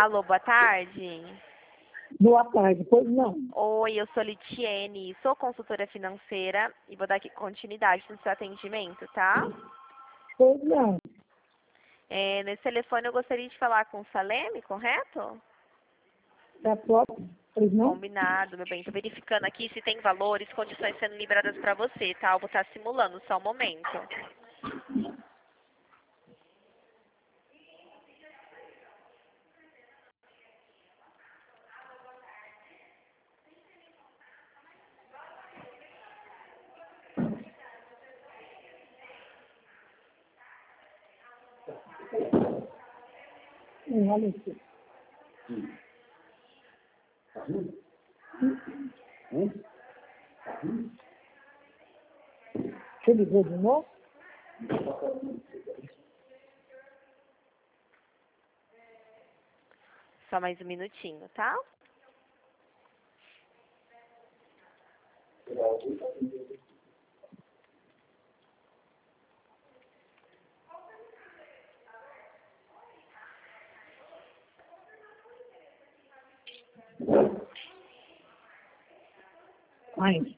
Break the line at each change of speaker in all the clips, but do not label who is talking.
Alô, boa tarde.
Boa tarde, pois não.
Oi, eu sou Litiene, sou consultora financeira e vou dar aqui continuidade no seu atendimento, tá?
Pois não.
Nesse telefone eu gostaria de falar com o Saleme, correto?
Da própria, pois não?
Combinado, meu bem. Tô verificando aqui se tem valores, condições sendo liberadas para você, tá? Eu vou estar simulando só um momento.
Olha aqui. Você ligou de novo?
Só mais um minutinho, tá?
Ai.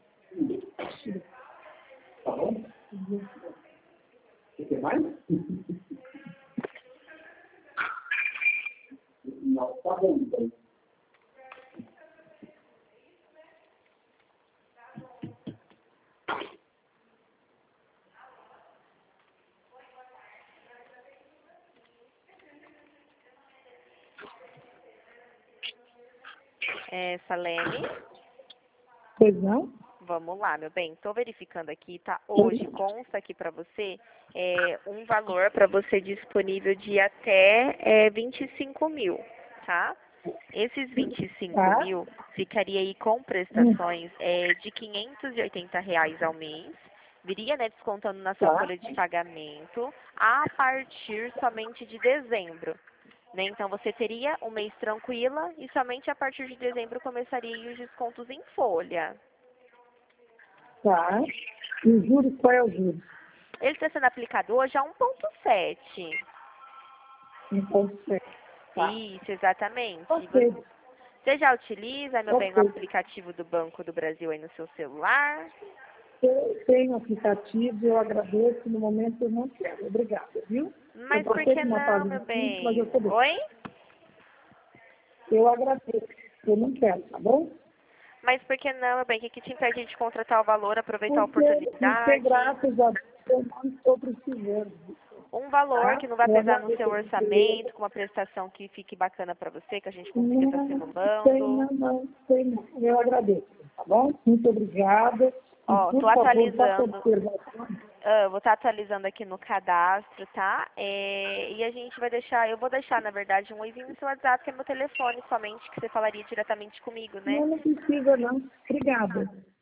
Tá bom? Você quer mais? Não, tá bom, então.
Saleme,
Pois não?
vamos lá, meu bem. Tô verificando aqui, tá? Hoje consta aqui para você um valor para você disponível de até 25 mil, tá? Esses 25
Tá.
mil ficaria aí com prestações de R$ 580 ao mês. Viria, né, descontando na sua
Tá.
folha de pagamento a partir somente de dezembro. Né? Então, você teria um mês tranquila e somente a partir de dezembro começaria aí os descontos em folha.
Tá. E o juros, qual é o juros?
Ele está sendo aplicado hoje a 1,7.
1,7. Tá.
Isso, exatamente.
Ok.
Você já utiliza, meu bem, o
Ok.
aplicativo do Banco do Brasil aí no seu celular?
Eu tenho aplicativo, eu agradeço. No momento eu não quero. Obrigada, viu? Eu
Mas por
passei
que
por uma
não,
fase
meu
difícil, mas eu
bem?
tô bem.
Oi?
Eu agradeço. Eu não quero, tá bom?
Mas por que não, meu bem? O que te impede de contratar o valor, aproveitar a
Porque
oportunidade?
graças a Deus eu não estou precisando,
Um valor
tá?
que não vai
Eu
pesar no seu
agradeço por
orçamento, com uma prestação que fique bacana para você, que a gente consiga estar
Não,
simulando.
sei não. Eu agradeço, tá bom? Muito obrigada. E,
Ó, tô
por favor, faça
atualizando.
observação.
Vou estar atualizando aqui no cadastro, tá? E a gente vai deixar, eu vou deixar, na verdade, um oizinho no seu WhatsApp, que é meu telefone somente, que você falaria diretamente comigo, né?
Não precisa, não. Obrigada.